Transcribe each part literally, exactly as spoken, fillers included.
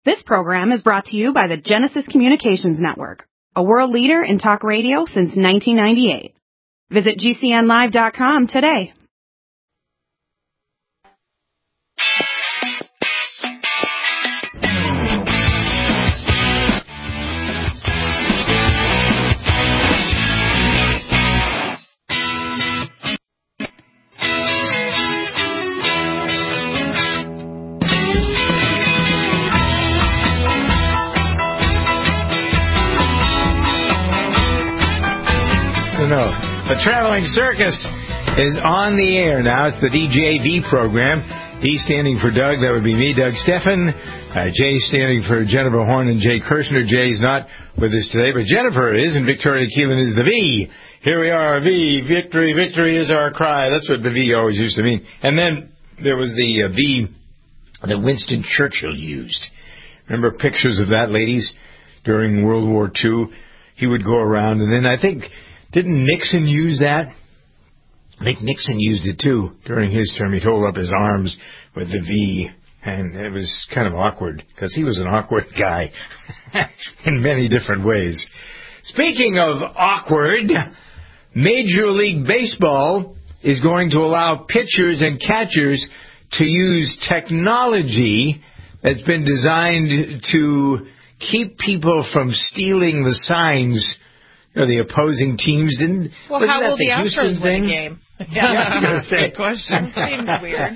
This program is brought to you by the Genesis Communications Network, a world leader in talk radio since nineteen ninety-eight. Visit G C N live dot com today. No. The Traveling Circus is on the air now. It's the D J V program. D standing for Doug. That would be me, Doug Steffen. Uh, J standing for Jennifer Horn and Jay Kirshner. Jay's not with us today, but Jennifer is, and Victoria Keelan is the V. Here we are, V. Victory, victory is our cry. That's what the V always used to mean. And then there was the uh, V that Winston Churchill used. Remember pictures of that, ladies, during World War Two? He would go around, and then I think... Didn't Nixon use that? I think Nixon used it, too, during his term. He'd hold up his arms with the V, and it was kind of awkward, because he was an awkward guy in many different ways. Speaking of awkward, Major League Baseball is going to allow pitchers and catchers to use technology that's been designed to keep people from stealing the signs. You know, the opposing teams didn't... Well, how will the, the Astros win a game? Yeah, I was going to say. Good question. Seems weird.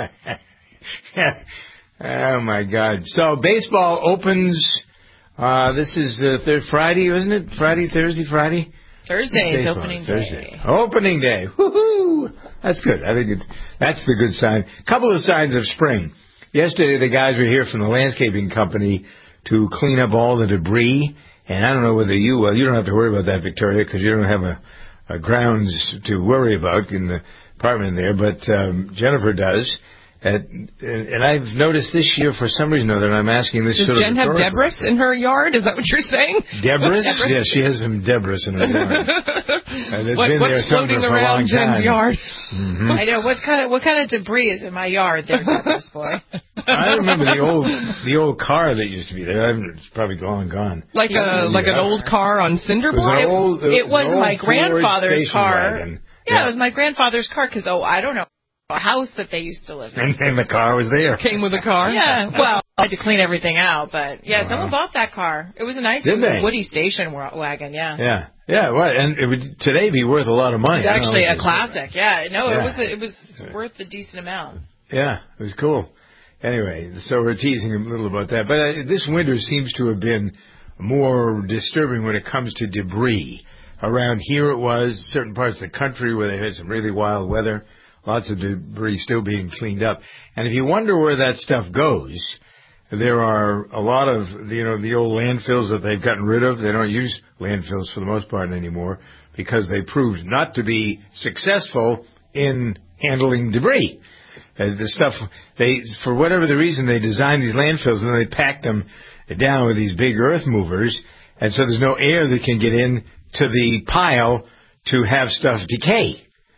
Oh, my God. So, baseball opens... Uh, this is uh, third Friday, isn't it? Friday, Thursday, Friday? Thursday is opening Thursday. day. Opening day. Woohoo! That's good. I think it's, that's the good sign. A couple of signs of spring. Yesterday, the guys were here from the landscaping company to clean up all the debris. And I don't know whether you, well, you don't have to worry about that, Victoria, because you don't have a, a grounds to worry about in the apartment there, but um, Jennifer does. And, and I've noticed this year, for some reason or other, I'm asking this Does sort Jen of have debris in her yard? Is that what you're saying? Debris? Yes, she has some debris in her yard. And it's what, been what's there floating for a long around Jen's time. yard? Mm-hmm. I know. What kind of what kind of debris is in my yard there, Debris boy? I remember the old the old car that used to be there. It's probably gone, gone. Like a like an old car on cinder It was, blocks? an old, it It was was my grandfather's car. Wagon. Yeah, it was my grandfather's car because, oh, I don't know, a house that they used to live in. And, and the car was there. Came with a car? Yeah, well, I had to clean everything out, but yeah, Wow. someone bought that car. It was a nice Did it was they? a Woody Station wa- wagon, yeah. Yeah, yeah, what? And it would today be worth a lot of money. It's actually I a don't know. classic, yeah. No, Yeah. it was a, it was worth a decent amount. Yeah, it was cool. Anyway, so we're teasing a little about that. But uh, this winter seems to have been more disturbing when it comes to debris. Around here it was, certain parts of the country where they had some really wild weather, lots of debris still being cleaned up. And if you wonder where that stuff goes, there are a lot of, you know, the old landfills that they've gotten rid of. They don't use landfills for the most part anymore because they proved not to be successful in handling debris. Uh, the stuff, they, for whatever the reason, they designed these landfills and then they packed them down with these big earth movers. And so there's no air that can get in to the pile to have stuff decay.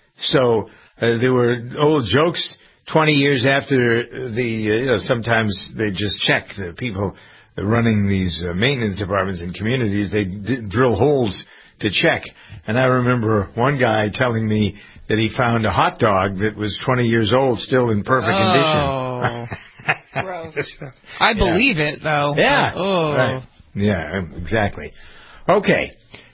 So uh, there were old jokes twenty years after the, uh, you know, sometimes they just check the people running these uh, maintenance departments in communities. They d- drill holes to check. And I remember one guy telling me that he found a hot dog that was twenty years old, still in perfect oh. condition. Gross. I believe yeah. it, though. Yeah. Oh. Right. Yeah, exactly. Okay.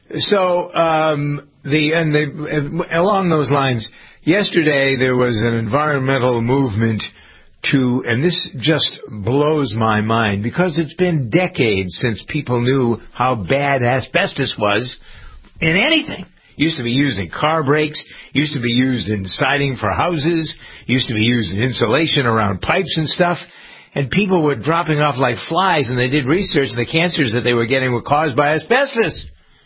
So, um, the, and the, along those lines, yesterday there was an environmental movement to, and this just blows my mind because it's been decades since people knew how bad asbestos was in anything. Used to be used in car brakes, used to be used in siding for houses, used to be used in insulation around pipes and stuff. And people were dropping off like flies, and they did research, and the cancers that they were getting were caused by asbestos.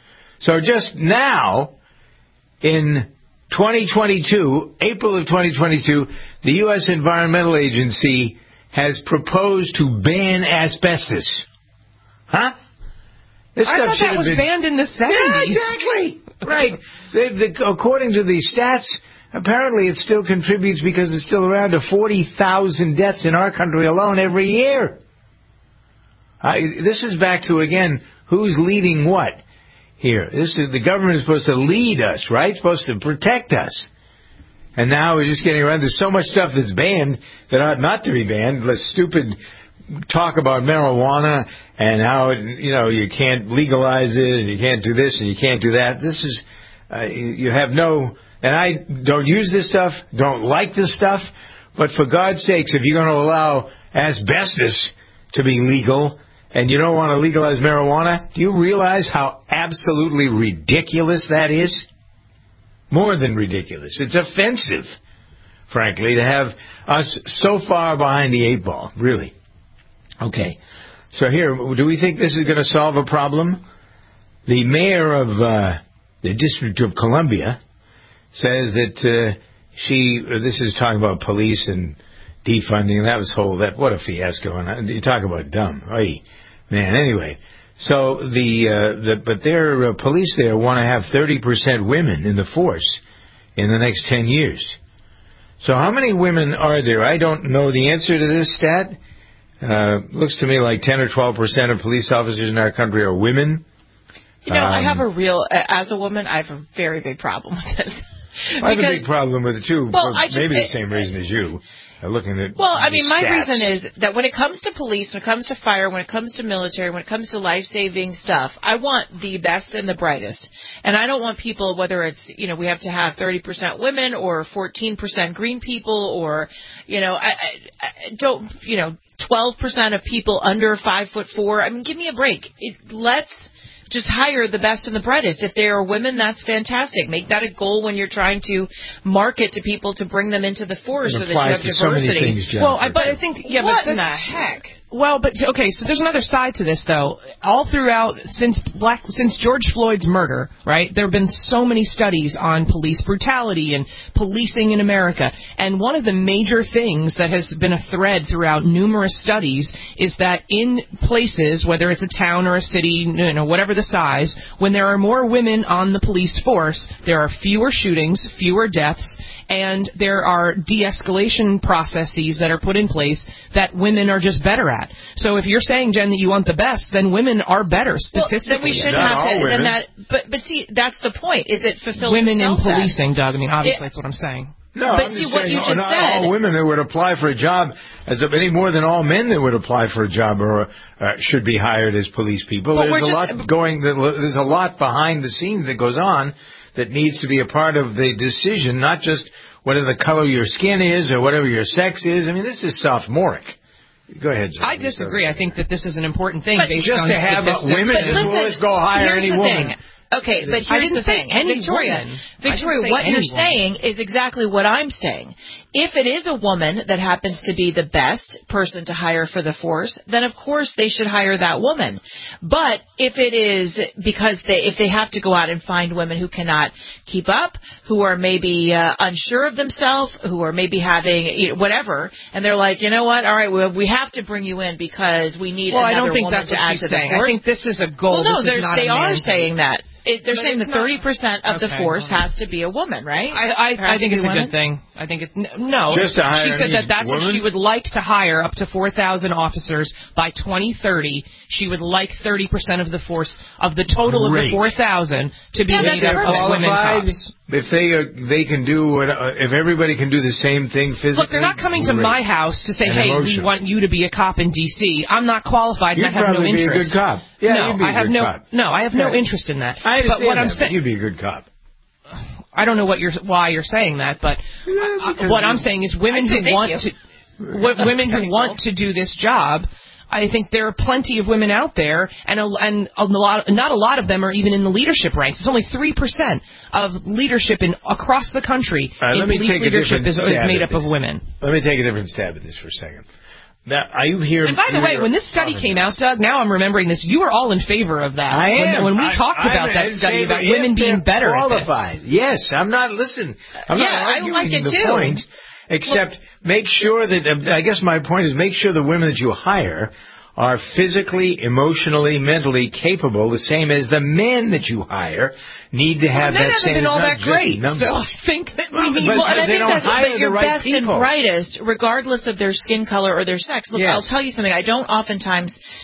So just now, in twenty twenty-two, April of twenty twenty-two, the U S Environmental Agency has proposed to ban asbestos. Huh? This I stuff thought should that have was been banned in the seventies. Yeah, exactly. Right. The, the, according to the stats, apparently it still contributes because it's still around to forty thousand deaths in our country alone every year. I, this is back to, again, who's leading what here? This is, the government is supposed to lead us, right? Supposed to protect us. And now we're just getting around. There's so much stuff that's banned that ought not to be banned. Less stupid talk about marijuana and how, you know, you can't legalize it and you can't do this and you can't do that. This is, uh, you have no, and I don't use this stuff, don't like this stuff, but for God's sakes, if you're going to allow asbestos to be legal and you don't want to legalize marijuana, do you realize how absolutely ridiculous that is? More than ridiculous. It's offensive, frankly, to have us so far behind the eight ball, really. Okay. So here, do we think this is going to solve a problem? The mayor of uh, the District of Columbia says that uh, she, this is talking about police and defunding. That was whole, that, what a fiasco. And you talk about dumb. Oy, man, anyway. So the, uh, the but their uh, police there want to have thirty percent women in the force in the next ten years. So how many women are there? I don't know the answer to this stat. Uh, looks to me like ten or twelve percent of police officers in our country are women. You know, um, I have a real, as a woman, I have a very big problem with this. I have a big problem with it, too, well, for I just, maybe it, the same reason as you. Looking at well, I mean, my stats. reason is that when it comes to police, when it comes to fire, when it comes to military, when it comes to life-saving stuff, I want the best and the brightest. And I don't want people, whether it's, you know, we have to have thirty percent women or fourteen percent green people or, you know, I, I, I don't, you know, twelve percent of people under five foot four. I mean, give me a break. It, let's just hire the best and the brightest. If they are women, that's fantastic. Make that a goal when you're trying to market to people to bring them into the force so that you have diversity. So many things, well, I, but I think, yeah, what but in the heck? Well, but okay, so there's another side to this, though. All throughout, since Black, since George Floyd's murder, right, there have been so many studies on police brutality and policing in America. And one of the major things that has been a thread throughout numerous studies is that in places, whether it's a town or a city, you know, whatever the size, when there are more women on the police force, there are fewer shootings, fewer deaths, and there are de-escalation processes that are put in place that women are just better at. So if you're saying, Jen, that you want the best, then women are better statistically. Well, then we shouldn't Not have to. women. Then that, but but see, that's the point. Is it fulfilling women in itself policing, then? Doug? I mean, obviously, It, that's what I'm saying. No, but I'm see just what saying, you no, just not said. all women that would apply for a job, as of any more than all men that would apply for a job or uh, should be hired as police people. But There's a just, lot going. There's a lot behind the scenes that goes on that needs to be a part of the decision, not just whatever the color of your skin is or whatever your sex is. I mean, this is sophomoric. Go ahead, John. I disagree. I think that this is an important thing but based just on to have statistics. women, But listen, well, let's go hire here's any the woman. thing. Okay, but I here's didn't the thing. say any Victoria, woman. Victoria, I didn't say what any you're woman. saying is exactly what I'm saying. If it is a woman that happens to be the best person to hire for the force, then of course they should hire that woman. But if it is because they, if they have to go out and find women who cannot keep up, who are maybe uh, unsure of themselves, who are maybe having you know, whatever, and they're like, you know what, all right, well, we have to bring you in because we need well, another I don't think woman that's to what add she's to the saying. force. I think this is a goal. Well, no, this is there's- not they a are mandate. saying that. It, they're But saying it's that thirty percent of okay, the force well, has to be a woman, right? I, I, I think it's a women? good thing. I think it's no. Just to hire she said any that that's woman? what she would like to hire up to four thousand officers by twenty thirty. She would like thirty percent of the force of the total Great. of the four thousand to be Yeah, made that's up of perfect. women Qualified, cops. if they uh, they can do what, uh, if everybody can do the same thing physically. Look, they're not coming to great. my house to say, And "Hey, we emotional. want you to be a cop in D C" I'm not qualified, You'd and I have no probably be a interest. good cop. Yeah, no, you'd be a I have good no. cop. No, I have no Yeah. interest in that. I understand but what that, I'm but saying, you'd be a good cop. I don't know what you're why you're saying that, but Yeah, uh, because what you- I'm saying is women I who thank want you. to w- women who want to do this job. I think there are plenty of women out there, and a, and a lot, not a lot of them are even in the leadership ranks. It's only three percent of leadership in across the country All right, in let me police take a leadership different is, is stab made at up of this. women. Let me take a different stab at this for a second. Now, are you here? And by the way, when this study came out, Doug, now I'm remembering this. You were all in favor of that. I am. When, when we I, talked I'm about that in study favor about women if being they're better qualified. at this. Yes, I'm not. Listen, I'm Yeah, not I arguing like it the too. point. Except make sure that. I guess my point is make sure the women that you hire are physically, emotionally, mentally capable, the same as the men that you hire need to have Well, men that haven't same. been all it's not that just great, numbers. so I think that we Well, need. but- Well, and I they think don't that's hire but the your right best and people. brightest, regardless of their skin color or their sex. Look, Yes. I'll tell you something. I don't oftentimes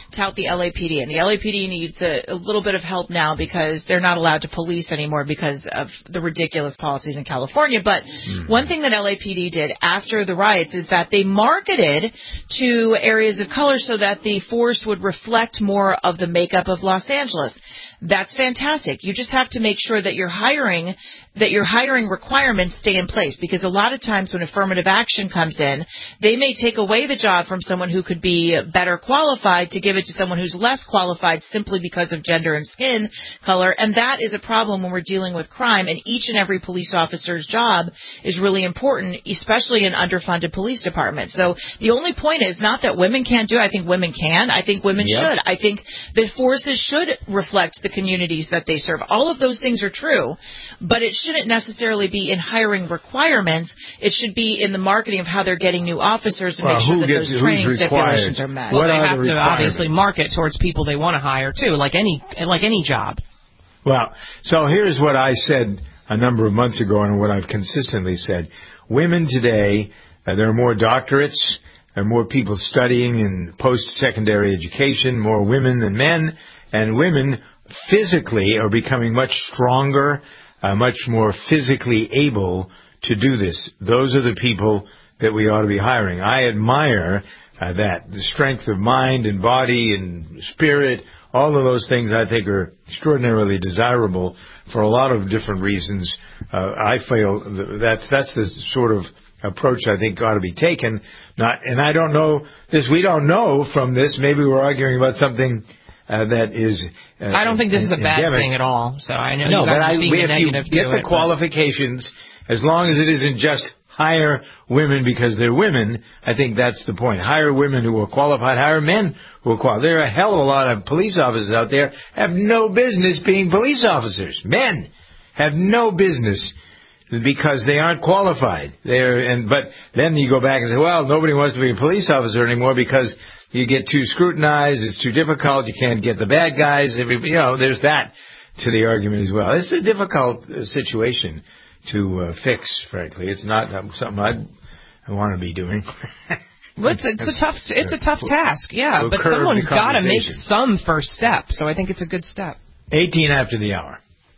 tout the L A P D, and the L A P D needs a, a little bit of help now because they're not allowed to police anymore because of the ridiculous policies in California. But mm-hmm. one thing that L A P D did after the riots is that they marketed to areas of color so that the force would reflect more of the makeup of Los Angeles. That's fantastic. You just have to make sure that you're hiring, that your hiring requirements stay in place, because a lot of times when affirmative action comes in, they may take away the job from someone who could be better qualified to give it to someone who's less qualified simply because of gender and skin color. And that is a problem when we're dealing with crime, and each and every police officer's job is really important, especially in underfunded police departments. So the only point is not that women can't do it. I think women can. I think women yep. should. I think the forces should reflect the communities that they serve. All of those things are true, but it shouldn't necessarily be in hiring requirements. It should be in the marketing of how they're getting new officers and well, make sure that gets, those training stipulations are met. Well, what they have the to obviously market towards people they want to hire too, like any like any job. Well, so here's what I said a number of months ago, and what I've consistently said: women today, uh, there are more doctorates, there are more people studying in post-secondary education, more women than men, and women physically are becoming much stronger, uh, much more physically able to do this. Those are the people that we ought to be hiring. I admire uh, that. The strength of mind and body and spirit, all of those things I think are extraordinarily desirable for a lot of different reasons. Uh, I feel that's, that's the sort of approach I think ought to be taken. Not, and I don't know this, we don't know from this, maybe we're arguing about something Uh, that is. Uh, I don't think this is a bad endemic. thing at all. So I know no, you guys but are I, seeing we, the if you negative get to the it, qualifications, but as long as it isn't just hire women because they're women, I think that's the point. Hire women who are qualified. Hire men who are qualified. There are a hell of a lot of police officers out there have no business being police officers. Men have no business because they aren't qualified. They're and but then you go back and say, well, nobody wants to be a police officer anymore because you get too scrutinized, it's too difficult, you can't get the bad guys. Every, you know, there's that to the argument as well. It's a difficult uh, situation to uh, fix, frankly. It's not uh, something I'd, I want to be doing. Well, it's, it's a tough, it's a tough task, yeah. We'll but someone's got to make conversation. some first step, so I think it's a good step. eighteen after the hour.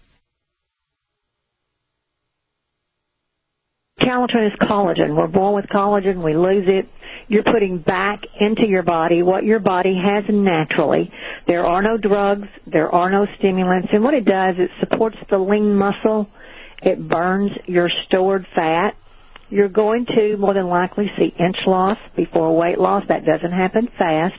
Calatrine is collagen. We're born with collagen. We lose it. You're putting back into your body what your body has naturally. There are no drugs. There are no stimulants. And what it does, it supports the lean muscle. It burns your stored fat. You're going to more than likely see inch loss before weight loss. That doesn't happen fast.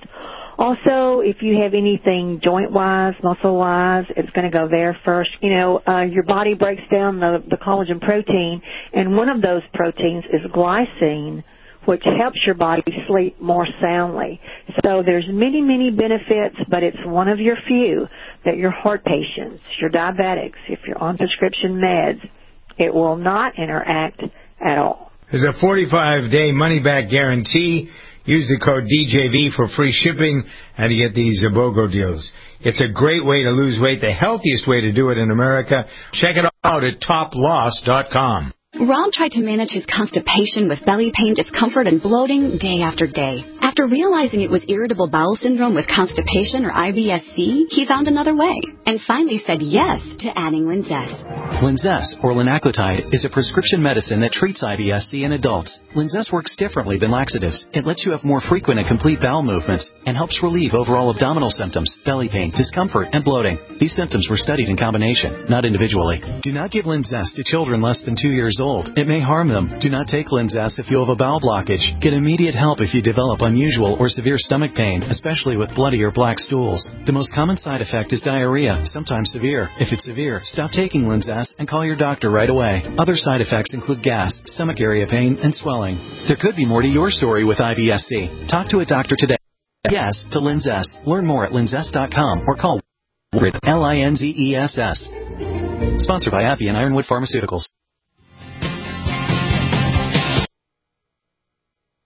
Also, if you have anything joint-wise, muscle-wise, it's going to go there first. You know, uh, your body breaks down the, the collagen protein, and one of those proteins is glycine, which helps your body sleep more soundly. So there's many, many benefits, but it's one of your few that your heart patients, your diabetics, if you're on prescription meds, it will not interact at all. There's a forty-five day money-back guarantee. Use the code D J V for free shipping and to get these BOGO deals. It's a great way to lose weight, the healthiest way to do it in America. Check it out at top loss dot com. Rob tried to manage his constipation with belly pain, discomfort, and bloating day after day. After realizing it was irritable bowel syndrome with constipation, or I B S C, he found another way and finally said yes to adding Linzess. Linzess, or linaclotide, is a prescription medicine that treats I B S C in adults. Linzess works differently than laxatives. It lets you have more frequent and complete bowel movements and helps relieve overall abdominal symptoms, belly pain, discomfort, and bloating. These symptoms were studied in combination, not individually. Do not give Linzess to children less than two years old. It may harm them. Do not take Linzess if you have a bowel blockage. Get immediate help if you develop unusual or severe stomach pain, especially with bloody or black stools. The most common side effect is diarrhea, sometimes severe. If it's severe, stop taking Linzess and call your doctor right away. Other side effects include gas, stomach area pain, and swelling. There could be more to your story with I B S C. Talk to a doctor today. Yes to Linzess. Learn more at linzess dot com or call L I N Z E S S. Sponsored by Appy and Ironwood Pharmaceuticals. Airline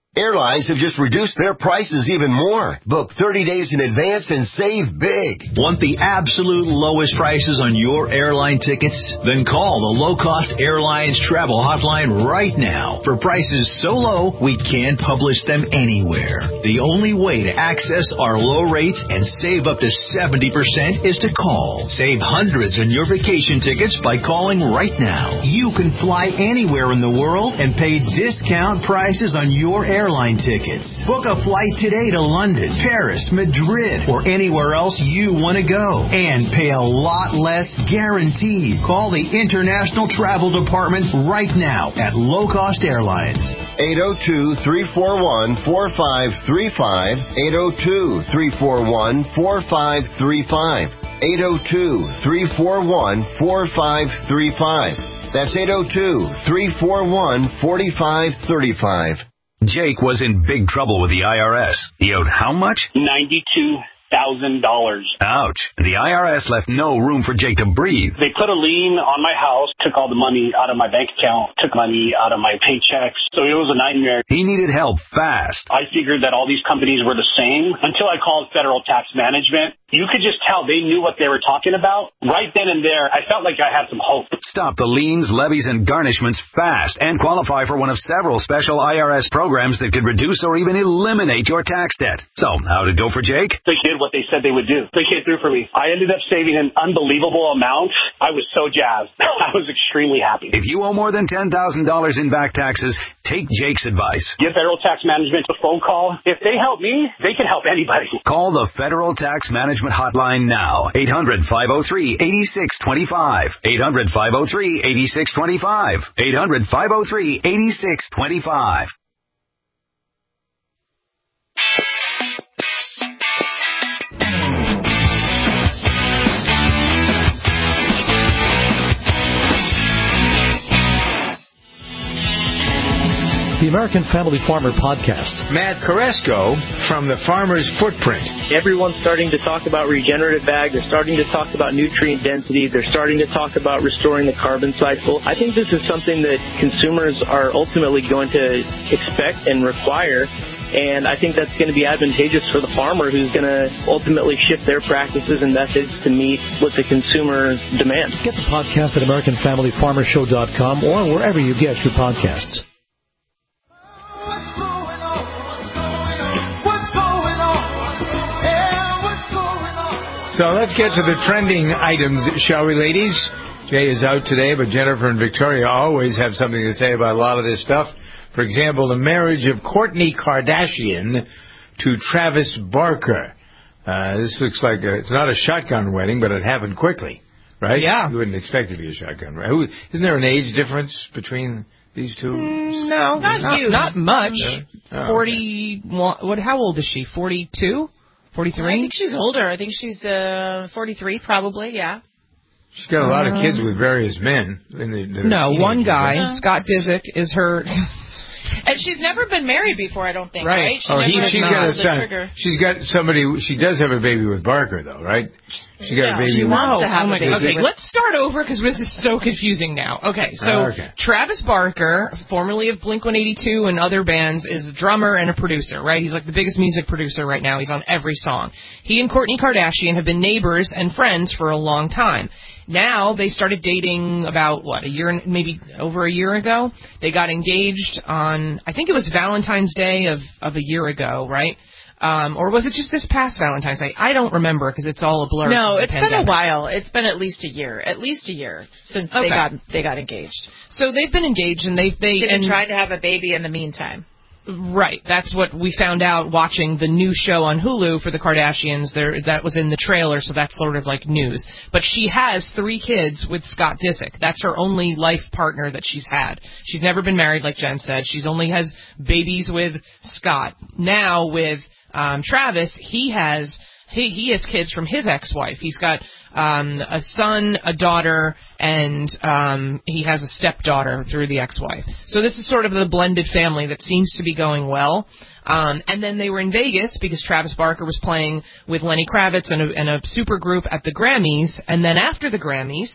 Airlines have just reduced their prices even more. Book thirty days in advance and save big. Want the absolute lowest prices on your airline tickets? Then call the Low Cost Airlines Travel Hotline right now for prices so low we can't publish them anywhere. The only way to access our low rates and save up to seventy percent is to call. Save hundreds on your vacation tickets by calling right now. You can fly anywhere in the world and pay discount prices on your airline tickets. Book a flight today to London, Paris, Madrid, or anywhere else you want to go. And pay a lot less guaranteed. Call the International Travel Department right now at Low Cost Airlines. eight oh two, three four one, four five three five. eight oh two, three four one, four five three five. eight oh two, three four one, four five three five. That's eight oh two, three four one, four five three five. Jake was in big trouble with the I R S. He owed how much? ninety-two thousand dollars. Ouch. The I R S left no room for Jake to breathe. They put a lien on my house, took all the money out of my bank account, took money out of my paychecks. So it was a nightmare. He needed help fast. I figured that all these companies were the same until I called Federal Tax Management. You could just tell they knew what they were talking about. Right then and there, I felt like I had some hope. Stop the liens, levies, and garnishments fast and qualify for one of several special I R S programs that could reduce or even eliminate your tax debt. So, how'd it go for Jake? They did what they said they would do. They came through for me. I ended up saving an unbelievable amount. I was so jazzed. I was extremely happy. If you owe more than ten thousand dollars in back taxes, take Jake's advice. Give Federal Tax Management a phone call. If they help me, they can help anybody. Call the Federal Tax Management Hotline now. eight hundred, five oh three, eight six two five. eight hundred, five oh three, eight six two five. eight hundred, five oh three, eight six two five. The American Family Farmer Podcast. Matt Koresko from the Farmer's Footprint. Everyone's starting to talk about regenerative ag. They're starting to talk about nutrient density. They're starting to talk about restoring the carbon cycle. I think this is something that consumers are ultimately going to expect and require. And I think that's going to be advantageous for the farmer who's going to ultimately shift their practices and methods to meet what the consumer demands. Get the podcast at American Family Farmer Show dot com or wherever you get your podcasts. So let's get to the trending items, shall we, ladies? Jay is out today, but Jennifer and Victoria always have something to say about a lot of this stuff. For example, the marriage of Kourtney Kardashian to Travis Barker. Uh, this looks like a, it's not a shotgun wedding, but it happened quickly, right? Yeah. You wouldn't expect it to be a shotgun, right? Who, isn't there an age difference between these two? Mm, no, not, not huge. Not much. Oh, Forty-one. What? How old is she? Forty-two. Forty-three. I think she's older. I think she's uh, forty-three, probably. Yeah. She's got a lot of kids with various men. In the, the no, one guy, no. Scott Disick, is her. And she's never been married before, I don't think, right? right? She oh, never he, she's got a son. Trigger. She's got somebody. She does have a baby with Barker, though, right? She got yeah, a baby. She with wants to have oh, a baby. Okay, let's start over because this is so confusing now. Okay, so oh, okay. Travis Barker, formerly of Blink one eighty-two and other bands, is a drummer and a producer, right? He's like the biggest music producer right now. He's on every song. He and Kourtney Kardashian have been neighbors and friends for a long time. Now they started dating about, what, a year, maybe over a year ago? They got engaged on, I think it was Valentine's Day of, of a year ago, right? Um, or was it just this past Valentine's Day? I don't remember because it's all a blur. No, it's pandemic. been a while. It's been at least a year. At least a year since okay. they got they got engaged. So they've been engaged and they they They've and been trying to have a baby in the meantime. Right. That's what we found out watching the new show on Hulu for the Kardashians. There, that was in the trailer, so that's sort of like news. But she has three kids with Scott Disick. That's her only life partner that she's had. She's never been married, like Jen said. She's only has babies with Scott. Now with um, Travis, he has he he has kids from his ex-wife. He's got um, a son, a daughter, and um, he has a stepdaughter through the ex-wife. So this is sort of the blended family that seems to be going well. Um, and then they were in Vegas because Travis Barker was playing with Lenny Kravitz and a, and a super group at the Grammys. And then after the Grammys,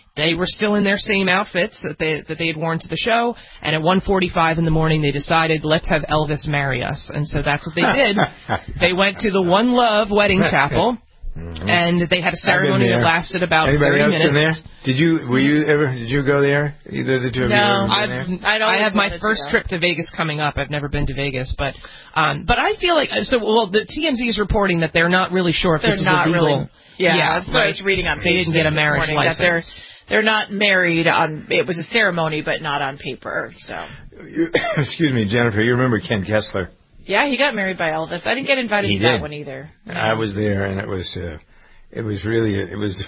They were still in their same outfits that they that they had worn to the show, and at one forty-five in the morning they decided, let's have Elvis marry us. And so that's what they did. They went to the One Love Wedding Chapel, mm-hmm. and they had a ceremony that lasted about Anybody thirty else minutes. Been there? Did you, were you ever, did you go there? Either of the two of no, you ever I've, been there? I'd I have my first trip to Vegas coming up. I've never been to Vegas, but um, but I feel like, so, well, the T M Z is reporting that they're not really sure if they're this is not a legal. Really, yeah, yeah, that's what I was reading on They page didn't get a marriage morning, license. That they're, they're not married on, it was a ceremony, but not on paper, so. You, excuse me, Jennifer, you remember Ken Kessler? Yeah, he got married by Elvis. I didn't get invited he to did. that one either. No. I was there, and it was, uh, it was really, it was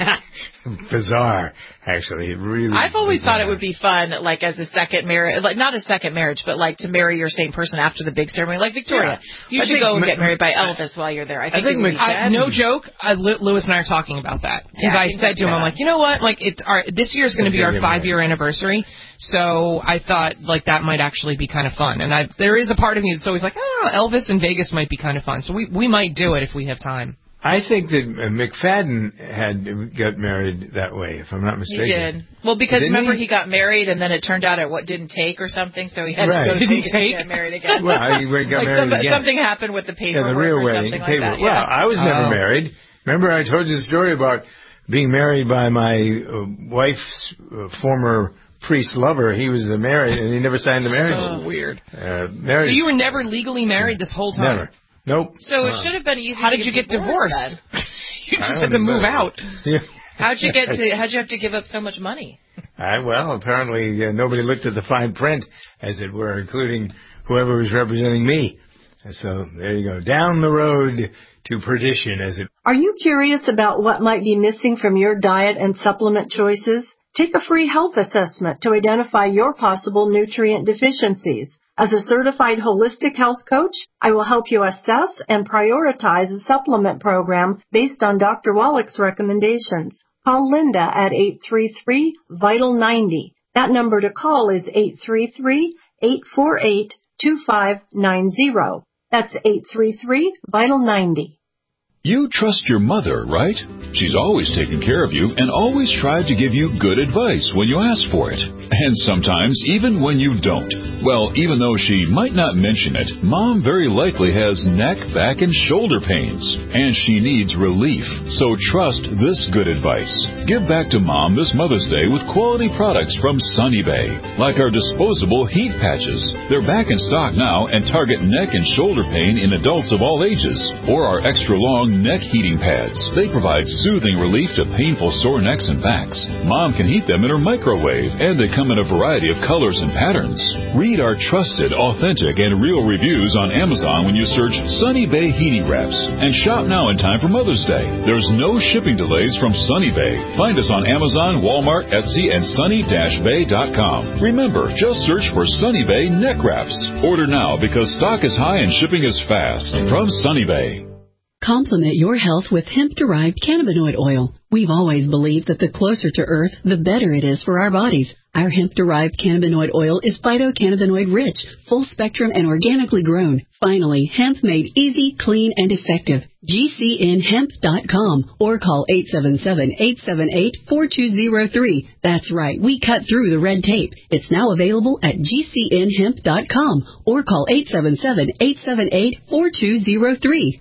bizarre, actually. It really I've always bizarre. thought it would be fun, like, as a second marriage, like, not a second marriage, but, like, to marry your same person after the big ceremony. Like, Victoria, Yeah. you I should think go and Ma- get married by Elvis while you're there. I think, I think it would be I, fun. no joke. I, Lewis and I are talking about that because Yeah, I I, think said to him, that's "I'm like, you know what? Like, it's our this year is going to Let's be get our him five year anniversary, so I thought like that might actually be kind of fun." And I there is a part of me that's always like, "Oh, Elvis in Vegas might be kind of fun." So we we might do it if we have time. I think that uh, McFadden had got married that way, if I'm not mistaken. He did. Well, because Didn't remember he? he got married and then it turned out it what didn't take or something, so he had Right. to go to Didn't Vegas take? and get married again. Well, he got like married some, again. something happened with the Yeah, paperwork the real or wedding. something like paper. that. Well, Yeah. I was never Oh. married. Remember I told you the story about being married by my uh, wife's uh, former priest lover. He was the married, and he never signed the marriage. So weird. Uh, married. So you were never legally married this whole time? Never. Nope. So it Uh, should have been easy. How to did you get divorced? divorced? Then. You I just don't had to move know. out. Yeah. How'd you get to? How'd you have to give up so much money? I, well, apparently uh, nobody looked at the fine print, as it were, including whoever was representing me. And so there you go. Down the road to perdition, as it. Are you curious about what might be missing from your diet and supplement choices? Take a free health assessment to identify your possible nutrient deficiencies. As a certified holistic health coach, I will help you assess and prioritize a supplement program based on Doctor Wallach's recommendations. Call Linda at eight three three, vital ninety. That number to call is eight three three, eight four eight, two five nine zero. That's eight three three, vital ninety. You trust your mother, right? She's always taken care of you and always tried to give you good advice when you ask for it. And sometimes even when you don't. Well, even though she might not mention it, Mom very likely has neck, back, and shoulder pains. And she needs relief. So trust this good advice. Give back to Mom this Mother's Day with quality products from Sunny Bay. Like our disposable heat patches. They're back in stock now and target neck and shoulder pain in adults of all ages. Or our extra long neck heating pads. They provide soothing relief to painful sore necks and backs. Mom can heat them in her microwave, and they come in a variety of colors and patterns. Read our trusted, authentic, and real reviews on Amazon when you search Sunny Bay Heating Wraps, and shop now in time for Mother's Day. There's no shipping delays from Sunny Bay. Find us on Amazon, Walmart, Etsy, and sunny dash bay dot com. Remember, just search for Sunny Bay Neck Wraps. Order now because stock is high and shipping is fast. From Sunny Bay. Complement your health with hemp-derived cannabinoid oil. We've always believed that the closer to Earth, the better it is for our bodies. Our hemp-derived cannabinoid oil is phytocannabinoid-rich, full-spectrum, and organically grown. Finally, hemp made easy, clean, and effective. G C N hemp dot com or call eight seven seven, eight seven eight, four two zero three. That's right, we cut through the red tape. It's now available at G C N hemp dot com or call eight seven seven, eight seven eight, four two zero three.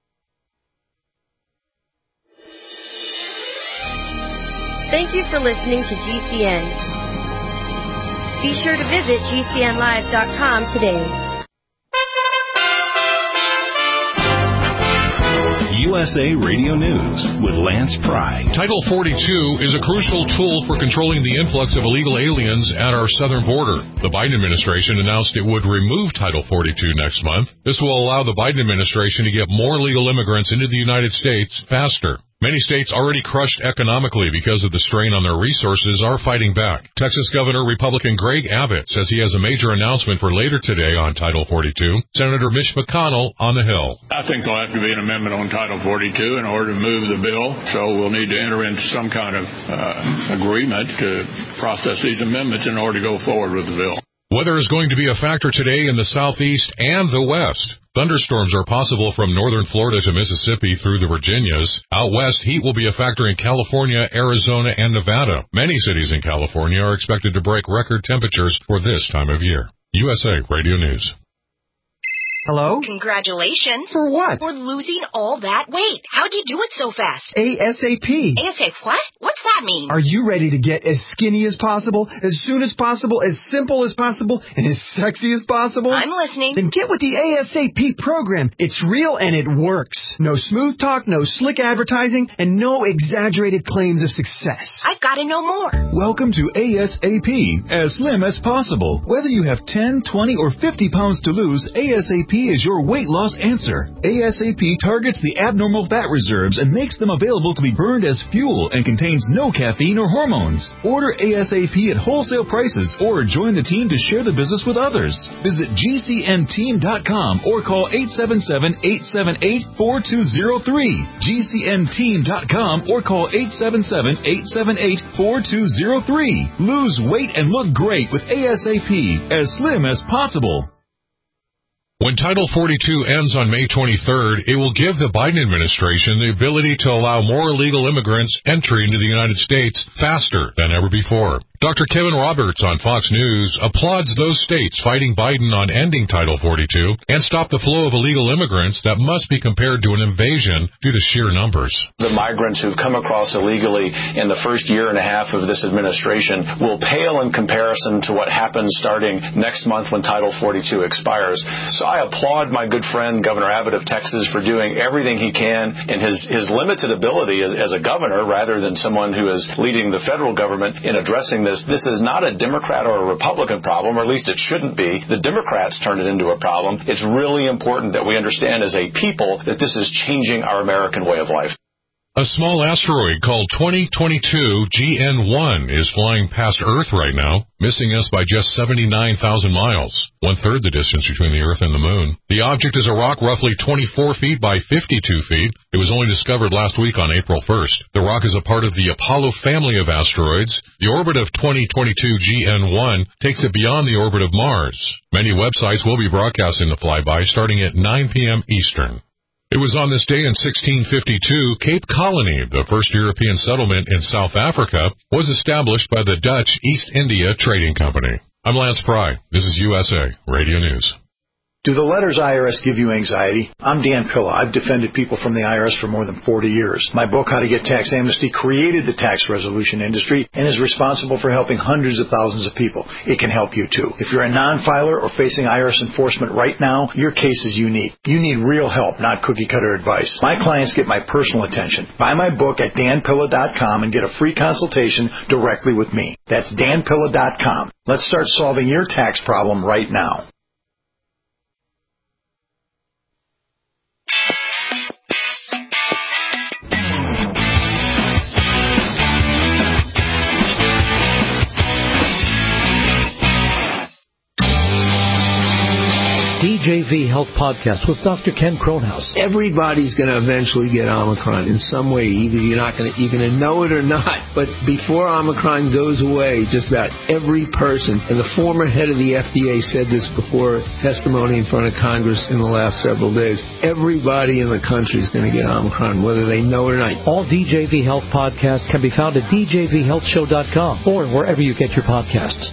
Thank you for listening to G C N. Be sure to visit G C N live dot com today. U S A Radio News with Lance Pry. Title forty-two is a crucial tool for controlling the influx of illegal aliens at our southern border. The Biden administration announced it would remove Title forty-two next month. This will allow the Biden administration to get more legal immigrants into the United States faster. Many states already crushed economically because of the strain on their resources are fighting back. Texas Governor Republican Greg Abbott says he has a major announcement for later today on Title forty-two. Senator Mitch McConnell on the Hill. I think there'll have to be an amendment on Title forty-two in order to move the bill, so we'll need to enter into some kind of uh, agreement to process these amendments in order to go forward with the bill. Weather is going to be a factor today in the southeast and the west. Thunderstorms are possible from northern Florida to Mississippi through the Virginias. Out west, heat will be a factor in California, Arizona, and Nevada. Many cities in California are expected to break record temperatures for this time of year. U S A Radio News. Hello? Congratulations. For what? For losing all that weight. How'd you do it so fast? ASAP. ASAP what? What's that mean? Are you ready to get as skinny as possible, as soon as possible, as simple as possible, and as sexy as possible? I'm listening. Then get with the ASAP program. It's real and it works. No smooth talk, no slick advertising, and no exaggerated claims of success. I've got to know more. Welcome to ASAP, as slim as possible. Whether you have ten, twenty, or fifty pounds to lose, ASAP is your weight loss answer. ASAP targets the abnormal fat reserves and makes them available to be burned as fuel and contains no caffeine or hormones. Order ASAP at wholesale prices or join the team to share the business with others. Visit G C N team dot com or call eight seven seven, eight seven eight, four two zero three. G C N team dot com or call eight seven seven, eight seven eight, four two zero three. Lose weight and look great with ASAP, as slim as possible. When Title forty-two ends on May twenty-third, it will give the Biden administration the ability to allow more illegal immigrants entry into the United States faster than ever before. Doctor Kevin Roberts on Fox News applauds those states fighting Biden on ending Title forty-two and stop the flow of illegal immigrants that must be compared to an invasion due to sheer numbers. The migrants who've come across illegally in the first year and a half of this administration will pale in comparison to what happens starting next month when Title forty-two expires. So I applaud my good friend Governor Abbott of Texas for doing everything he can in his, his limited ability as, as a governor rather than someone who is leading the federal government in addressing this. This is not a Democrat or a Republican problem, or at least it shouldn't be. The Democrats turned it into a problem. It's really important that we understand as a people that this is changing our American way of life. A small asteroid called twenty twenty-two G N one is flying past Earth right now, missing us by just seventy-nine thousand miles, one-third the distance between the Earth and the Moon. The object is a rock roughly twenty-four feet by fifty-two feet. It was only discovered last week on April first. The rock is a part of the Apollo family of asteroids. The orbit of twenty twenty-two G N one takes it beyond the orbit of Mars. Many websites will be broadcasting the flyby starting at nine p.m. Eastern. It was on this day in sixteen fifty-two, Cape Colony, the first European settlement in South Africa, was established by the Dutch East India Trading Company. I'm Lance Pry. This is U S A Radio News. Do the letters I R S give you anxiety? I'm Dan Pilla. I've defended people from the I R S for more than forty years. My book, How to Get Tax Amnesty, created the tax resolution industry and is responsible for helping hundreds of thousands of people. It can help you, too. If you're a non-filer or facing I R S enforcement right now, your case is unique. You need real help, not cookie-cutter advice. My clients get my personal attention. Buy my book at dan pilla dot com and get a free consultation directly with me. That's dan pilla dot com. Let's start solving your tax problem right now. D J V Health Podcast with Doctor Ken Kronhaus. Everybody's going to eventually get Omicron in some way. Either you're not going to, you're going to know it or not. But before Omicron goes away, just about every person, and the former head of the F D A said this before testimony in front of Congress in the last several days, everybody in the country is going to get Omicron, whether they know it or not. All D J V Health podcasts can be found at d j v health show dot com or wherever you get your podcasts.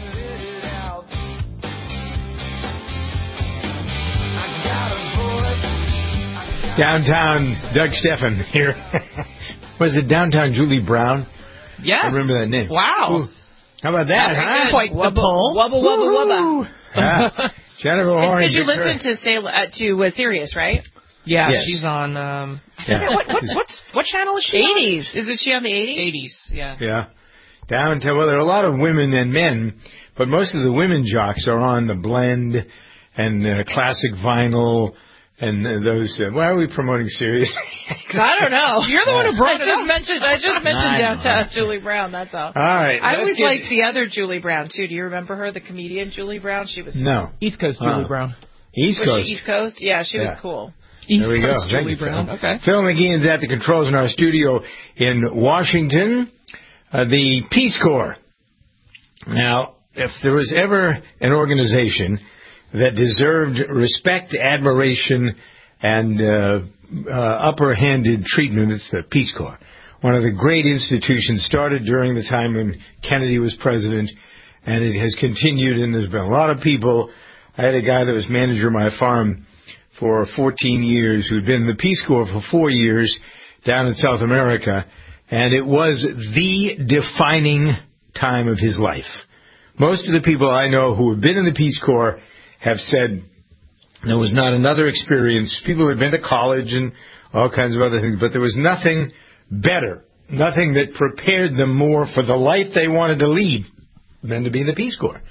Downtown Doug Steffen here. Was it Downtown Julie Brown? Yes. I remember that name. Wow. Ooh. How about that, That's huh? quite the pull. Wubba, wubba, wubba. Yeah. Jennifer Horn. It's because you listen to say uh, to uh, Sirius, right? Yeah, yes. she's on. Um, yeah. what, what, what's, what channel is she eighties. on? Is she on the eighties? eighties, yeah. Yeah. Downtown. Well, there are a lot of women and men, but most of the women jocks are on the blend and uh, classic vinyl. And uh, those, uh, why are we promoting Sirius? I don't know. You're the one who brought I it just up. Mentioned, I just mentioned I Downtown Julie Brown, that's all. All right. I always get... liked the other Julie Brown, too. Do you remember her, the comedian Julie Brown? She was No. East Coast Julie uh, Brown. East was Coast. Was she East Coast? Yeah, she yeah. was cool. East there we Coast go. Julie you, Brown. Phil. Okay. Phil McGeehan's at the controls in our studio in Washington. Uh, the Peace Corps. Now, if there was ever an organization that deserved respect, admiration, and uh, uh, upper-handed treatment. It's the Peace Corps, one of the great institutions started during the time when Kennedy was president, and it has continued, and there's been a lot of people. I had a guy that was manager of my farm for fourteen years who'd been in the Peace Corps for four years down in South America, and it was the defining time of his life. Most of the people I know who have been in the Peace Corps have said there was not another experience. People had been to college and all kinds of other things, but there was nothing better, nothing that prepared them more for the life they wanted to lead than to be in the Peace Corps.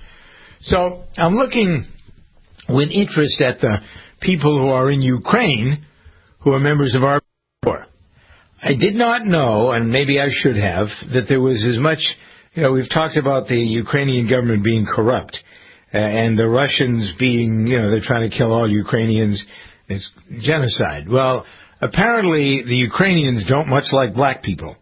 So I'm looking with interest at the people who are in Ukraine who are members of our Corps. I did not know, and maybe I should have, that there was as much, you know, we've talked about the Ukrainian government being corrupt uh, and the Russians being, you know, they're trying to kill all Ukrainians. It's genocide. Well, apparently the Ukrainians don't much like black people.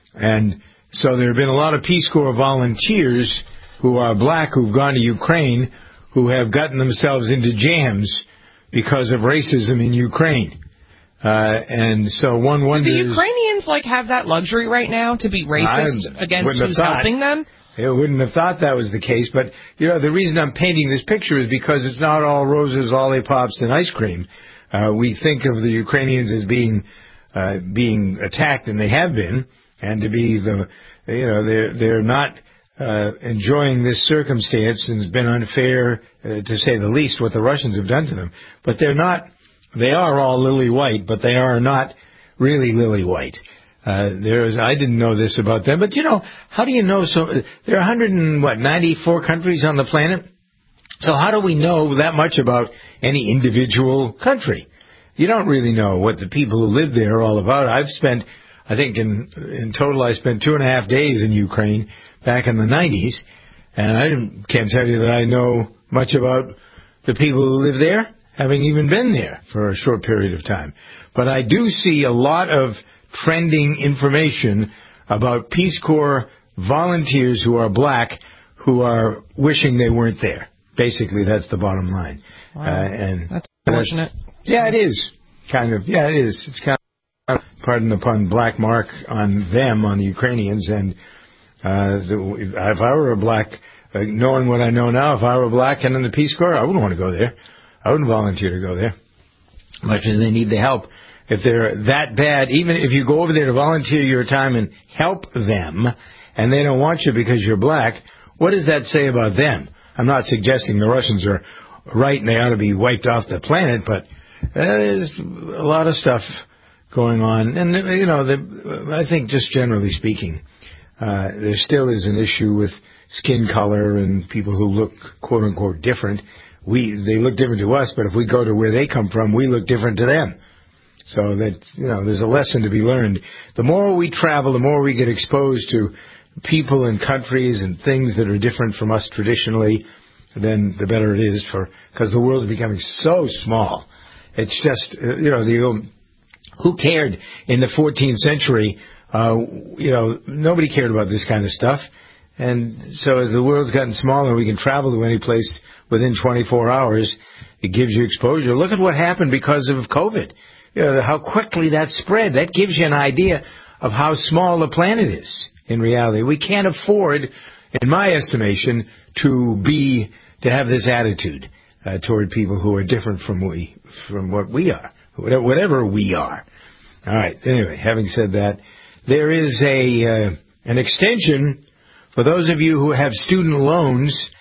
And so there have been a lot of Peace Corps volunteers who are black who've gone to Ukraine who have gotten themselves into jams because of racism in Ukraine. Uh, and so one wonders... Do the Ukrainians, like, have that luxury right now to be racist I against who's helping them? I wouldn't have thought that was the case. But, you know, the reason I'm painting this picture is because it's not all roses, lollipops, and ice cream. Uh, we think of the Ukrainians as being uh, being attacked, and they have been, and to be the, you know, they're, they're not uh, enjoying this circumstance, and it's been unfair, uh, to say the least, what the Russians have done to them. But they're not... They are all lily white, but they are not really lily white. Uh, there's, I didn't know this about them, but you know, how do you know? So there are one hundred and what, ninety-four countries on the planet. So how do we know that much about any individual country? You don't really know what the people who live there are all about. I've spent, I think in in total, I spent two and a half days in Ukraine back in the nineties, and I didn't, can't tell you that I know much about the people who live there, having even been there for a short period of time. But I do see a lot of trending information about Peace Corps volunteers who are black who are wishing they weren't there. Basically, that's the bottom line. Wow. Uh, and that's unfortunate. Yeah, it is. Kind of. Yeah, it is. It's kind of, pardon the pun, black mark on them, on the Ukrainians. And uh, the, if I were a black, uh, knowing what I know now, if I were black and in the Peace Corps, I wouldn't want to go there. I wouldn't volunteer to go there, much as they need the help. If they're that bad, even if you go over there to volunteer your time and help them, and they don't want you because you're black, what does that say about them? I'm not suggesting the Russians are right and they ought to be wiped off the planet, but there's a lot of stuff going on. And, you know, the, I think just generally speaking, uh, there still is an issue with skin color and people who look, quote-unquote, different. We they look different to us, but if we go to where they come from, we look different to them. So that, you know, there's a lesson to be learned. The more we travel, the more we get exposed to people and countries and things that are different from us traditionally, then the better it is for, because the world is becoming so small. It's just, you know, the who cared in the fourteenth century? Uh, you know, nobody cared about this kind of stuff. And so as the world's gotten smaller, we can travel to any place within twenty-four hours. It gives you exposure. Look at what happened because of COVID. You know, how quickly that spread. That gives you an idea of how small the planet is in reality. We can't afford, in my estimation, to be to have this attitude uh, toward people who are different from we from what we are, whatever we are. All right. Anyway, having said that, there is a uh, an extension for those of you who have student loans.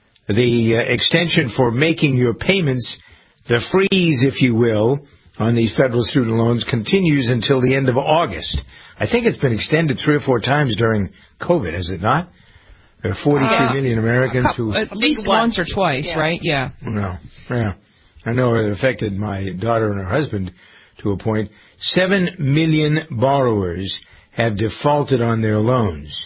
The uh, extension for making your payments, the freeze, if you will, on these federal student loans continues until the end of August. I think it's been extended three or four times during COVID, has it not? There are forty-two uh, million Americans couple, who... At least once or twice, yeah. Right? Yeah. No. Yeah. I know it affected my daughter and her husband to a point. Seven million borrowers have defaulted on their loans.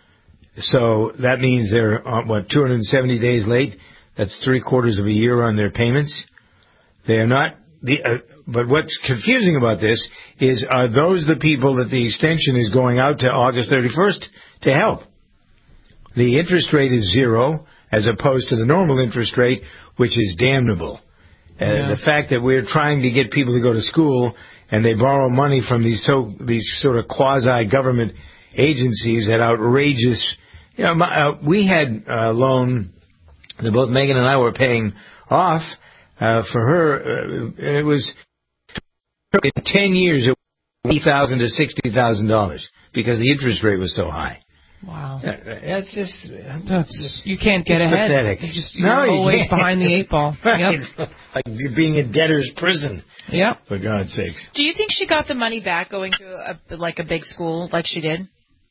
So that means they're, uh, what, two hundred seventy days late? That's three quarters of a year on their payments. They are not... the. Uh, but what's confusing about this is, are those the people that the extension is going out to August thirty-first to help? The interest rate is zero, as opposed to the normal interest rate, which is damnable. Uh, Yeah. The fact that we're trying to get people to go to school and they borrow money from these so these sort of quasi-government agencies at outrageous. You know, my, uh, we had a loan that both Megan and I were paying off uh, for her, uh, and it was in ten years it was eighty thousand to sixty thousand dollars because the interest rate was so high. Wow. Uh, That's just That's, you can't get it's ahead. pathetic. You just, you're No, you always can't. behind the eight ball. Right. Yep. Like being in debtor's prison. Yep. For God's sakes. Do you think she got the money back going to a, like a big school like she did?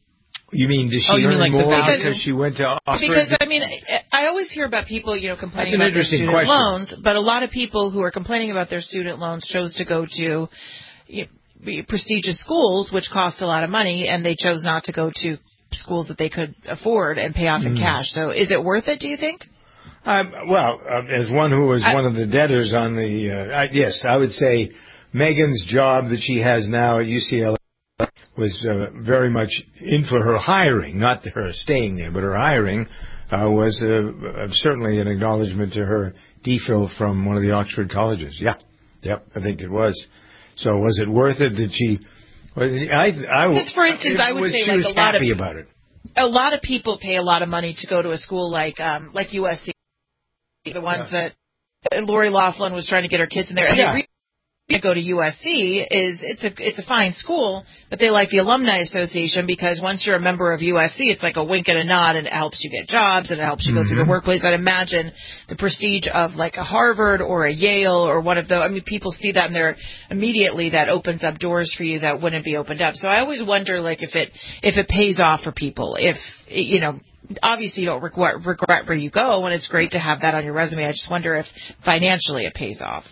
You mean, does she Oh, you earn mean like the more value? because she went to Oxford? Because, I mean, I always hear about people, you know, complaining That's an about their interesting student question. loans, but a lot of people who are complaining about their student loans chose to go to you know, prestigious schools, which cost a lot of money, and they chose not to go to schools that they could afford and pay off in Mm. cash. So is it worth it, do you think? Um, well, uh, as one who was I- one of the debtors on the, uh, I, yes, I would say Megan's job that she has now at U C L A was uh, very much in for her hiring, not her staying there, but her hiring uh, was uh, uh, certainly an acknowledgement to her D Phil from one of the Oxford colleges. Yeah, yep, I think it was. So was it worth it? Did she? Well, I, I, Because, for instance, I would was, say she like was a lot of happy about it. a lot of people pay a lot of money to go to a school like um, like U S C, the ones Yeah. that Lori Laughlin was trying to get her kids in there. And Yeah. the reason to go to U S C is it's a it's a fine school, but they like the Alumni Association because once you're a member of U S C, it's like a wink and a nod, and it helps you get jobs and it helps you go through the Mhm. workplace. I'd imagine the prestige of like a Harvard or a Yale or one of those. I mean, people see that and they're immediately that opens up doors for you that wouldn't be opened up. So I always wonder like if it if it pays off for people. If you know. Obviously, you don't regret, regret where you go, and it's great to have that on your resume. I just wonder if financially it pays off.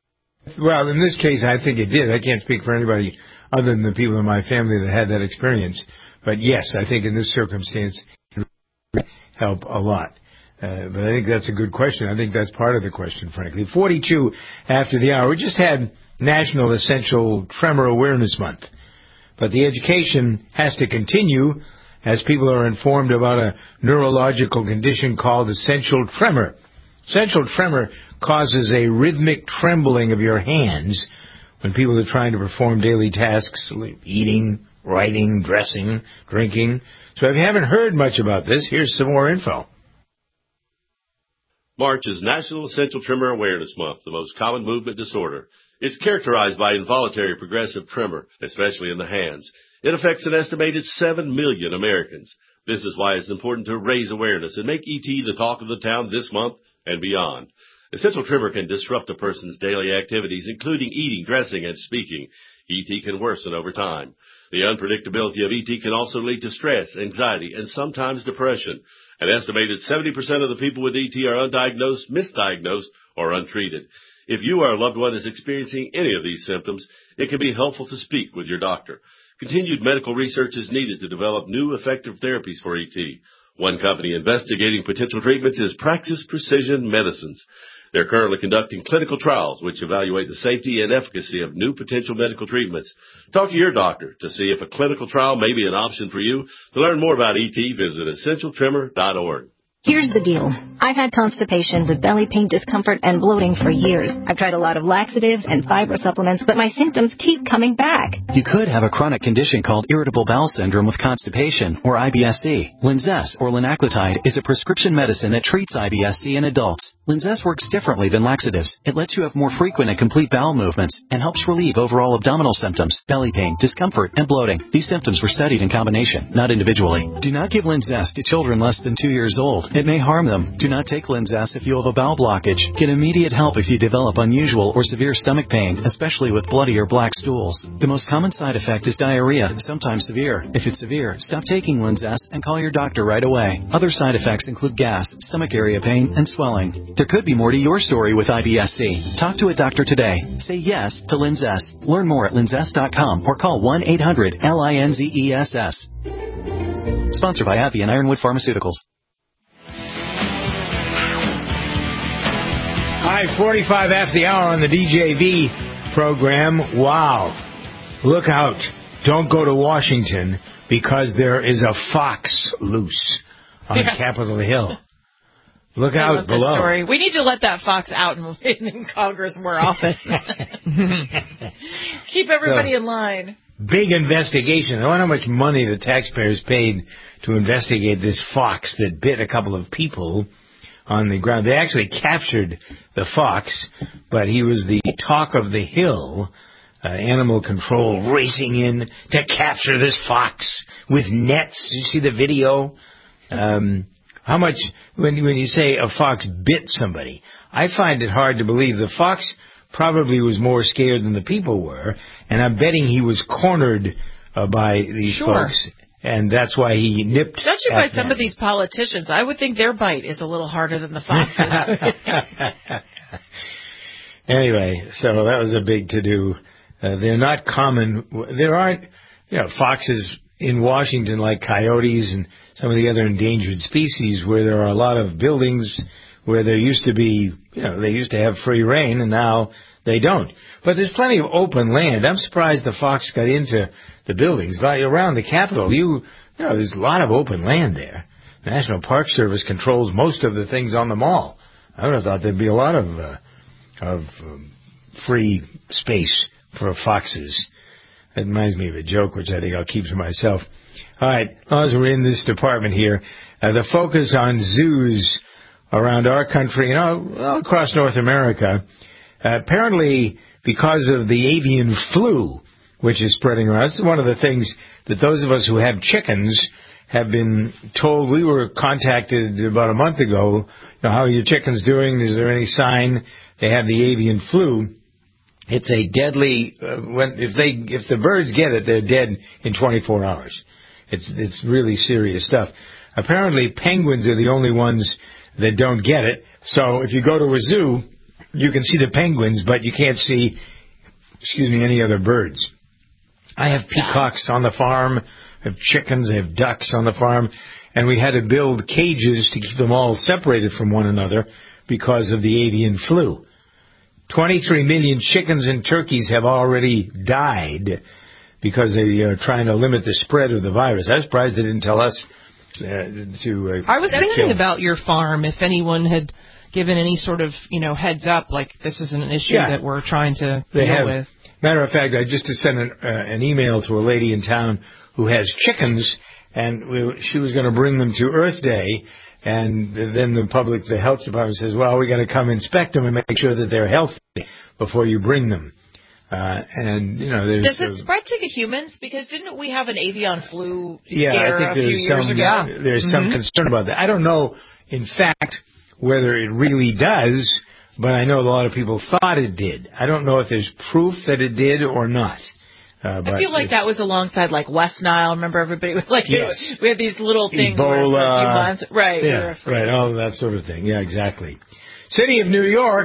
Well, in this case, I think it did. I can't speak for anybody other than the people in my family that had that experience. But yes, I think in this circumstance, it would help a lot. Uh, but I think that's a good question. I think that's part of the question, frankly. forty-two after the hour. We just had National Essential Tremor Awareness Month. But the education has to continue as people are informed about a neurological condition called essential tremor. Essential tremor causes a rhythmic trembling of your hands when people are trying to perform daily tasks like eating, writing, dressing, drinking. So if you haven't heard much about this, here's some more info. March is National Essential Tremor Awareness Month, the most common movement disorder. It's characterized by involuntary progressive tremor, especially in the hands. It affects an estimated seven million Americans. This is why it's important to raise awareness and make E T the talk of the town this month and beyond. Essential tremor can disrupt a person's daily activities, including eating, dressing, and speaking. E T can worsen over time. The unpredictability of E T can also lead to stress, anxiety, and sometimes depression. An estimated seventy percent of the people with E T are undiagnosed, misdiagnosed, or untreated. If you or a loved one is experiencing any of these symptoms, it can be helpful to speak with your doctor. Continued medical research is needed to develop new effective therapies for E T. One company investigating potential treatments is Praxis Precision Medicines. They're currently conducting clinical trials which evaluate the safety and efficacy of new potential medical treatments. Talk to your doctor to see if a clinical trial may be an option for you. To learn more about E T, visit essential tremor dot org. Here's the deal. I've had constipation with belly pain, discomfort, and bloating for years. I've tried a lot of laxatives and fiber supplements, but my symptoms keep coming back. You could have a chronic condition called irritable bowel syndrome with constipation, or I B S C. Linzess, or linaclotide, is a prescription medicine that treats I B S C in adults. Linzess works differently than laxatives. It lets you have more frequent and complete bowel movements and helps relieve overall abdominal symptoms, belly pain, discomfort, and bloating. These symptoms were studied in combination, not individually. Do not give Linzess to children less than two years old. It may harm them. Do not take Linzess if you have a bowel blockage. Get immediate help if you develop unusual or severe stomach pain, especially with bloody or black stools. The most common side effect is diarrhea, sometimes severe. If it's severe, stop taking Linzess and call your doctor right away. Other side effects include gas, stomach area pain, and swelling. There could be more to your story with I B S C. Talk to a doctor today. Say yes to Linzess. Learn more at linzess dot com or call one eight hundred L I N Z E S S. Sponsored by AbbVie and Ironwood Pharmaceuticals. All right, forty-five after the hour on the D J V program. Wow. Look out. Don't go to Washington because there is a fox loose on Yeah. Capitol Hill. Look I out love below. This story. We need to let that fox out in, in Congress more often. Keep everybody So, in line. Big investigation. I wonder how much money the taxpayers paid to investigate this fox that bit a couple of people on the ground. They actually captured the fox, but he was the talk of the hill. Uh, animal control racing in to capture this fox with nets. Did you see the video? Um, how much, when, when you say a fox bit somebody, I find it hard to believe. The fox probably was more scared than the people were, and I'm betting he was cornered uh, by these Sure. folks, and that's why he nipped. Judging by at some them. of these politicians, I would think their bite is a little harder than the fox's. Anyway, so that was a big to-do. Uh, they're not common. There aren't, you know, foxes in Washington like coyotes and some of the other endangered species where there are a lot of buildings where there used to be, you know, they used to have free reign and now they don't. But there's plenty of open land. I'm surprised the fox got into the buildings. Like around the Capitol, you, you know, there's a lot of open land there. The National Park Service controls most of the things on the mall. I would have thought there'd be a lot of, uh, of um, free space for foxes. That reminds me of a joke, which I think I'll keep to myself. All right, as long as we're in this department here, uh, the focus on zoos around our country and all, all across North America, uh, apparently because of the avian flu, which is spreading around. This is one of the things that those of us who have chickens have been told. We were contacted about a month ago, you know, how are your chickens doing? Is there any sign they have the avian flu? It's a deadly, uh, when, if they, if the birds get it, they're dead in twenty-four hours. It's, it's really serious stuff. Apparently penguins are the only ones that don't get it. So if you go to a zoo, you can see the penguins, but you can't see, excuse me, any other birds. I have peacocks on the farm, I have chickens, I have ducks on the farm, and we had to build cages to keep them all separated from one another because of the avian flu. twenty-three million chickens and turkeys have already died because they are trying to limit the spread of the virus. I was surprised they didn't tell us uh, to... Uh, I was thinking kill. about your farm, if anyone had given any sort of, you know, heads up, like this is an issue Yeah. that we're trying to They deal have. with. Matter of fact, I just sent an, uh, an email to a lady in town who has chickens, and we, she was going to bring them to Earth Day, and then the public, the health department says, well, we got to come inspect them and make sure that they're healthy before you bring them. Uh, and, you know, there's... Does it spread to humans? Because didn't we have an avian flu Yeah, scare I think a few there's years some, ago? There's Mhm. some concern about that. I don't know, in fact, whether it really does, but I know a lot of people thought it did. I don't know if there's proof that it did or not. Uh, but I feel like it's- that was alongside like West Nile. Remember everybody was like, Yes. we had these little things where for a Ebola, few months. Right. we were yeah, afraid. right, all of that sort of thing. Yeah, exactly. City of New York,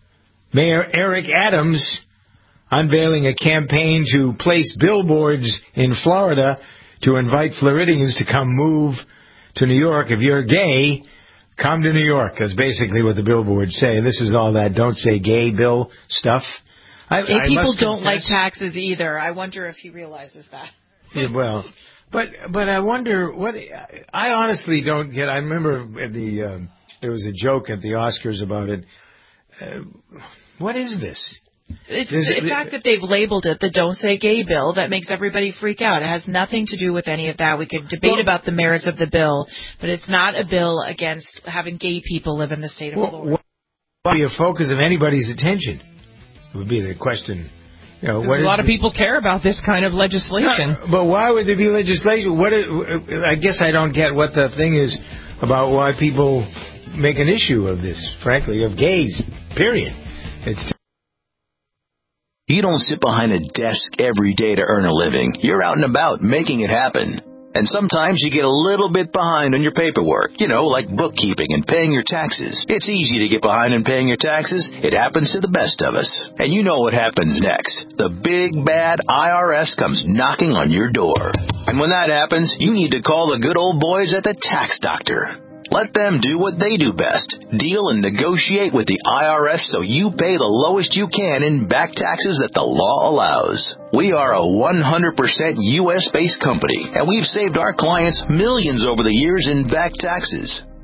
Mayor Eric Adams unveiling a campaign to place billboards in Florida to invite Floridians to come move to New York. If you're gay, come to New York. That's basically what the billboards say. This is all that don't say gay bill stuff. I, Gay I people must don't like confess- taxes either. I wonder if he realizes that. Yeah, well, but but I wonder what I honestly don't get. I remember at the um, there was a joke at the Oscars about it. Uh, what is this? It's Is the it- fact that they've labeled it the Don't Say Gay bill that makes everybody freak out. It has nothing to do with any of that. We could debate Well- about the merits of the bill, but it's not a bill against having gay people live in the state of Well, Florida. what would be a focus of anybody's attention? Would be the question. You know, what a is lot of the- people care about this kind of legislation. No, but why would there be legislation? What? Is, I guess I don't get what the thing is about why people make an issue of this. Frankly, of gays. Period. It's. You don't sit behind a desk every day to earn a living. You're out and about making it happen. And sometimes you get a little bit behind on your paperwork, you know, like bookkeeping and paying your taxes. It's easy to get behind in paying your taxes. It happens to the best of us. And you know what happens next. The big bad I R S comes knocking on your door. And when that happens, you need to call the good old boys at the Tax Doctor. Let them do what they do best. Deal and negotiate with the I R S so you pay the lowest you can in back taxes that the law allows. We are a one hundred percent U S based company, and we've saved our clients millions over the years in back taxes.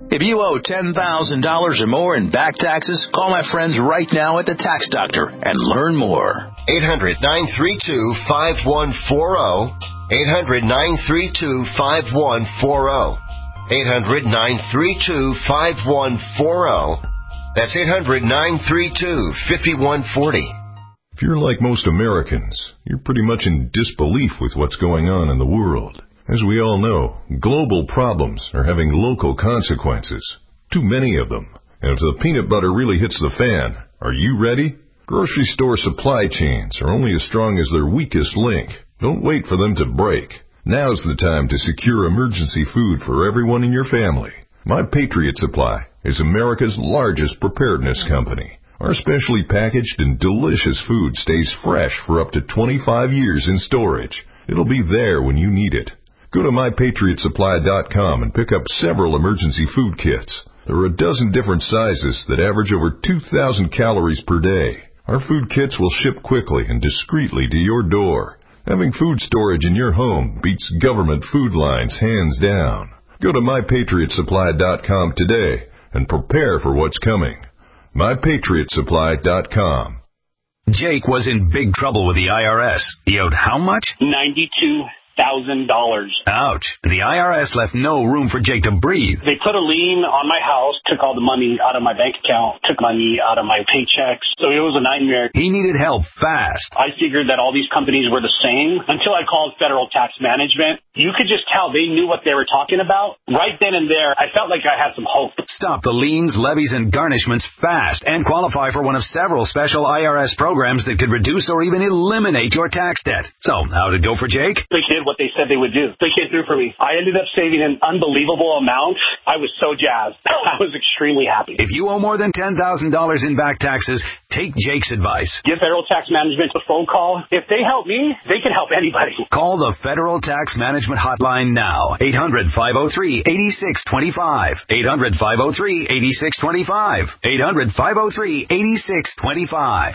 If you owe ten thousand dollars or more in back taxes, call my friends right now at the Tax Doctor and learn more. eight hundred, nine three two, five one four zero. eight hundred, nine three two, five one four zero. eight hundred, nine three two, five one four zero. That's eight hundred, nine three two, five one four zero. If you're like most Americans, you're pretty much in disbelief with what's going on in the world. As we all know, global problems are having local consequences. Too many of them. And if the peanut butter really hits the fan, are you ready? Grocery store supply chains are only as strong as their weakest link. Don't wait for them to break. Now's the time to secure emergency food for everyone in your family. My Patriot Supply is America's largest preparedness company. Our specially packaged and delicious food stays fresh for up to twenty-five years in storage. It'll be there when you need it. Go to my patriot supply dot com and pick up several emergency food kits. There are a dozen different sizes that average over two thousand calories per day. Our food kits will ship quickly and discreetly to your door. Having food storage in your home beats government food lines hands down. Go to my patriot supply dot com today and prepare for what's coming. my patriot supply dot com. Jake was in big trouble with the I R S. He owed how much? ninety-two thousand dollars. Ouch. The I R S left no room for Jake to breathe. They put a lien on my house, took all the money out of my bank account, took money out of my paychecks. So it was a nightmare. He needed help fast. I figured that all these companies were the same until I called Federal Tax Management. You could just tell they knew what they were talking about. Right then and there, I felt like I had some hope. Stop the liens, levies, and garnishments fast and qualify for one of several special I R S programs that could reduce or even eliminate your tax debt. So, how'd it go for Jake? They did what they said they would do. They came through for me. I ended up saving an unbelievable amount. I was so jazzed. I was extremely happy. If you owe more than ten thousand dollars in back taxes, take Jake's advice. Give Federal Tax Management a phone call. If they help me, they can help anybody. Call the Federal Tax Management Hotline now. eight hundred, five oh three, eight six two five. eight hundred, five oh three, eight six two five. eight hundred, five oh three, eight six two five.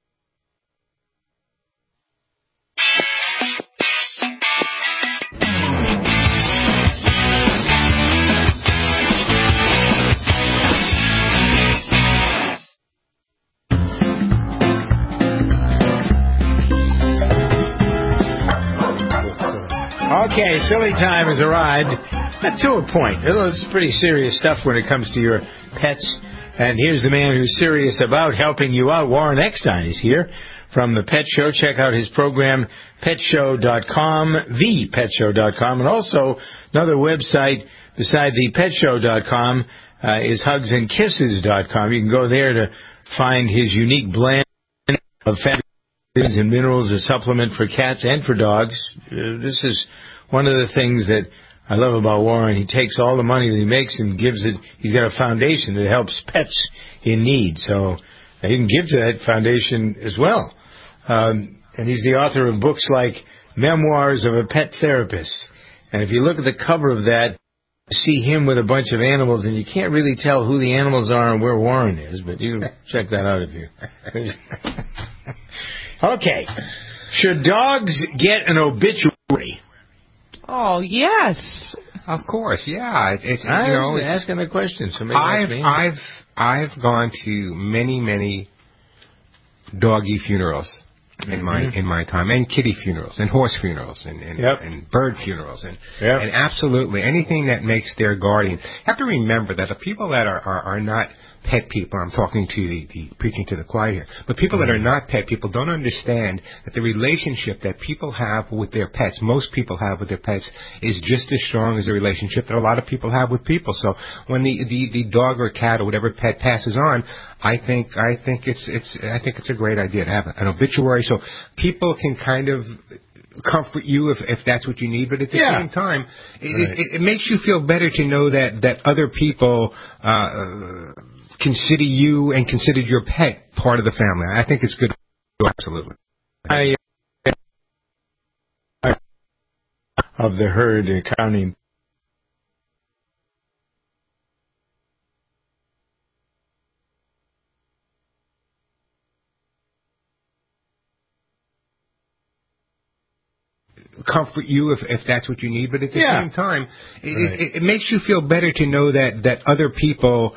Okay, silly time has arrived. To a point. It's pretty serious stuff when it comes to your pets. And here's the man who's serious about helping you out. Warren Eckstein is here from The Pet Show. Check out his program, pet show dot com, the pet show dot com. And also another website beside the pet show dot com uh, is hugs and kisses dot com. You can go there to find his unique blend of vitamins and minerals, a supplement for cats and for dogs. Uh, this is one of the things that I love about Warren. He takes all the money that he makes and gives it. He's got a foundation that helps pets in need. So you can give to that foundation as well. Um, and he's the author of books like Memoirs of a Pet Therapist. And if you look at the cover of that, you see him with a bunch of animals, and you can't really tell who the animals are and where Warren is, but you can check that out if you... Okay. Should dogs get an obituary? Oh, yes. Of course, yeah. It's, I you know, was it's, asking a question. Somebody I've, asked me. I've, I've gone to many, many doggy funerals in mm-hmm. my in my time, and kitty funerals, and horse funerals, and and, yep. and bird funerals, and yep. and absolutely anything that makes their guardian. You have to remember that the people that are, are, are not pet people, I'm talking to the, the preaching to the choir here, but people mm-hmm. that are not pet people don't understand that the relationship that people have with their pets, most people have with their pets, is just as strong as the relationship that a lot of people have with people. So when the, the, the dog or cat or whatever pet passes on, I think I think it's it's I think it's a great idea to have an obituary so people can kind of comfort you if, if that's what you need, but at the yeah. same time, it, right. it, it makes you feel better to know that, that other people uh, consider you and considered your pet part of the family. I think it's good. Absolutely. I, uh, of the herd accounting. comfort you if, if that's what you need, but at the Yeah. same time, it, Right. it, it makes you feel better to know that, that other people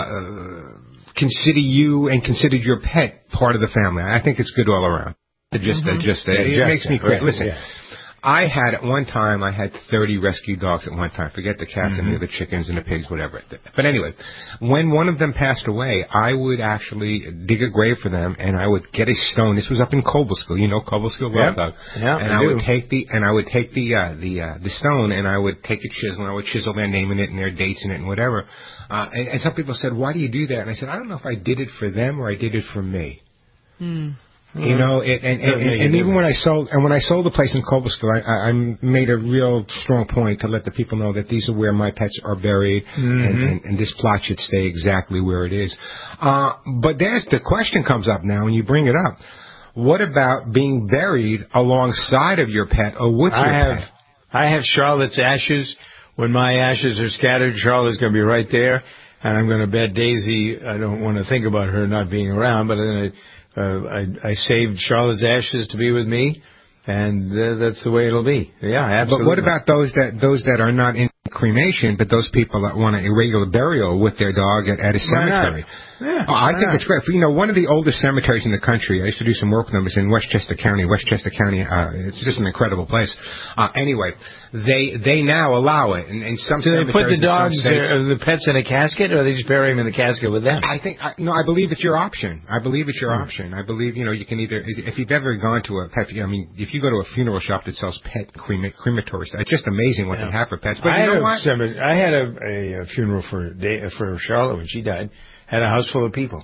uh, consider you and consider your pet part of the family. I think it's good all around. Just, Mhm. uh, just, uh, Yeah, it just makes me that, great. right, Listen. yeah. I had at one time, I had thirty rescue dogs at one time. Forget the cats Mhm. and the other chickens and the pigs, whatever. But anyway, when one of them passed away, I would actually dig a grave for them, and I would get a stone. This was up in Cobleskill, you know Cobleskill, Yep. Doug. Yeah, and I I, do. would take the and I would take the uh, the uh, the stone, and I would take a chisel, and I would chisel their name in it and their dates in it and whatever. Uh, and, and some people said, "Why do you do that?" And I said, "I don't know if I did it for them or I did it for me." Hmm. You know, it, and, and, Doesn't and, make a and even difference. when I sold, and when I sold the place in Cobleskill, I, I, I made a real strong point to let the people know that these are where my pets are buried, Mhm. and, and, and this plot should stay exactly where it is. Uh, but there's the question comes up now when you bring it up. What about being buried alongside of your pet or with I your have, pet? I have Charlotte's ashes. When my ashes are scattered, Charlotte's going to be right there, and I'm going to bet Daisy. I don't want to think about her not being around, but I'm going to. Uh, I, I saved Charlotte's ashes to be with me, and uh, that's the way it'll be. Yeah, absolutely. But what about those that those that are not in cremation, but those people that want a irregular burial with their dog at, at a Why not? cemetery? Yeah, Oh, I why think not? it's great. You know, one of the oldest cemeteries in the country, I used to do some work with them, is in Westchester County. Westchester County, uh, it's just an incredible place. Uh, anyway, they they now allow it. And, and some Do they put the cemeteries in some dogs, states- uh, the pets in a casket, or they just bury them in the casket with them? I think, I, no, I believe it's your option. I believe it's your Hmm. option. I believe, you know, you can either, if you've ever gone to a pet, I mean, if you go to a funeral shop that sells pet crema, crematory, it's just amazing what Yeah. they have for pets. But I you had know a what? cemetery, I had a, a, a funeral for Da- for Charlotte when she died. Had a house full of people.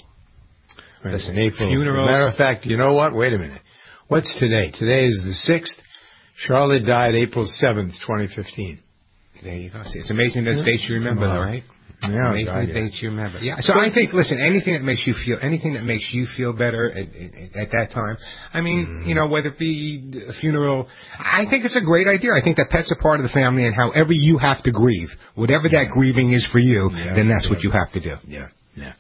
Listen, in April. funerals- Matter of fact, you know what? Wait a minute. What's today? Today is the sixth. Charlotte died April seventh, twenty fifteen. There you go. See, it's amazing those dates you remember, Come on. though, right? Yeah, amazing God, yeah. dates you remember. Yeah. So I think, listen, anything that makes you feel, anything that makes you feel better at, at, at that time. I mean, Mm-hmm. you know, whether it be a funeral, I think it's a great idea. I think that pets are part of the family, and however you have to grieve, whatever that grieving is for you, Yeah, then that's yeah. what you have to do. Yeah, yeah.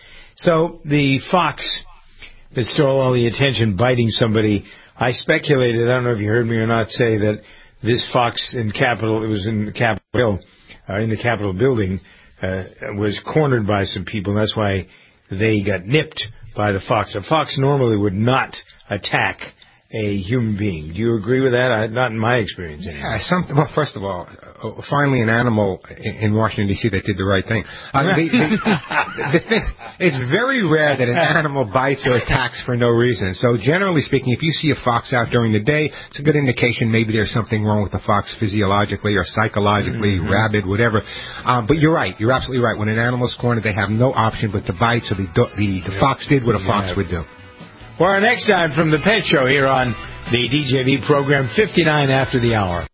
So the fox that stole all the attention biting somebody, I speculated, I don't know if you heard me or not, say that this fox in Capitol, it was in the Capitol Hill, uh, in the Capitol building, uh, was cornered by some people, and that's why they got nipped by the fox. A fox normally would not attack a human being. Do you agree with that? I, not in my experience, anyway. Yeah, some, well, first of all, uh, finally an animal in, in Washington, D C that did the right thing. Uh, the, the, the thing. It's very rare that an animal bites or attacks for no reason. So generally speaking, if you see a fox out during the day, it's a good indication maybe there's something wrong with the fox physiologically or psychologically, Mm-hmm. rabid, whatever. Um, but you're right. You're absolutely right. When an animal's cornered, they have no option but to bite, so the, the, the fox did what a fox Yeah. would do. For our next time from the Pet Show here on the D J V program, fifty-nine after the hour.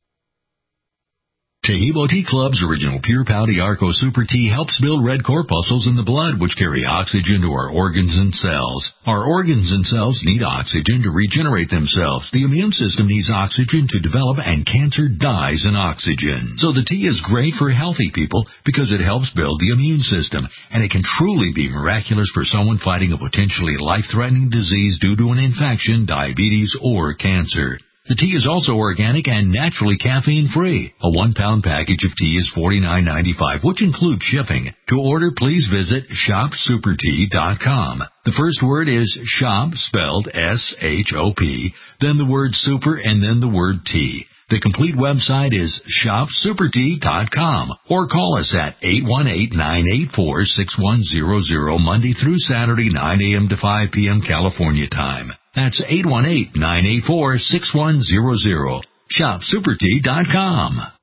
Tahibo Tea Club's original Pure Pouty Arco Super Tea helps build red corpuscles in the blood, which carry oxygen to our organs and cells. Our organs and cells need oxygen to regenerate themselves. The immune system needs oxygen to develop, and cancer dies in oxygen. So the tea is great for healthy people because it helps build the immune system, and it can truly be miraculous for someone fighting a potentially life-threatening disease due to an infection, diabetes, or cancer. The tea is also organic and naturally caffeine-free. A one-pound package of tea is forty-nine ninety-five, which includes shipping. To order, please visit shop super tea dot com. The first word is shop, spelled S H O P, then the word super, and then the word tea. The complete website is shop super tea dot com, or call us at eight one eight, nine eight four, six one zero zero Monday through Saturday, nine a.m. to five p.m. California time. That's eight one eight, nine eight four, six one zero zero. shop super tea dot com.